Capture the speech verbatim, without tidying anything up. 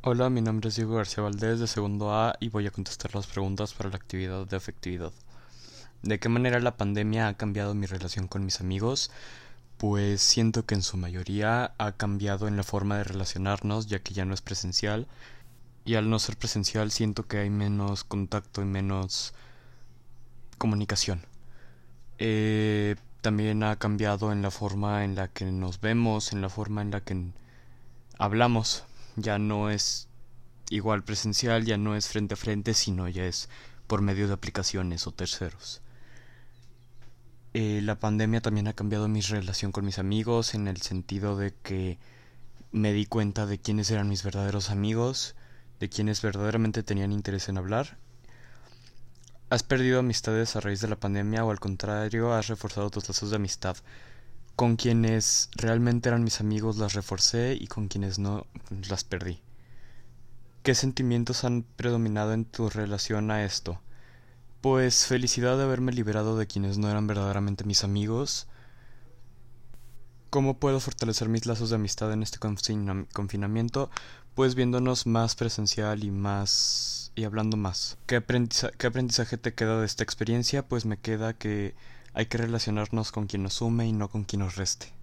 Hola, mi nombre es Diego García Valdés de segundo A y voy a contestar las preguntas para la actividad de afectividad. ¿De qué manera la pandemia ha cambiado mi relación con mis amigos? Pues siento que en su mayoría ha cambiado en la forma de relacionarnos, ya que ya no es presencial, y al no ser presencial siento que hay menos contacto y menos comunicación. Eh, También ha cambiado en la forma en la que nos vemos, en la forma en la que hablamos. Ya no es igual presencial, ya no es frente a frente, sino ya es por medio de aplicaciones o terceros. Eh, la pandemia también ha cambiado mi relación con mis amigos en el sentido de que me di cuenta de quiénes eran mis verdaderos amigos, de quienes verdaderamente tenían interés en hablar. ¿Has perdido amistades a raíz de la pandemia o al contrario has reforzado tus lazos de amistad? Con quienes realmente eran mis amigos las reforcé y con quienes no las perdí. ¿Qué sentimientos han predominado en tu relación a esto? Pues felicidad de haberme liberado de quienes no eran verdaderamente mis amigos. ¿Cómo puedo fortalecer mis lazos de amistad en este confina- confinamiento? Pues viéndonos más presencial y más y hablando más. ¿Qué aprendiza- qué aprendizaje te queda de esta experiencia? Pues me queda que hay que relacionarnos con quien nos sume y no con quien nos reste.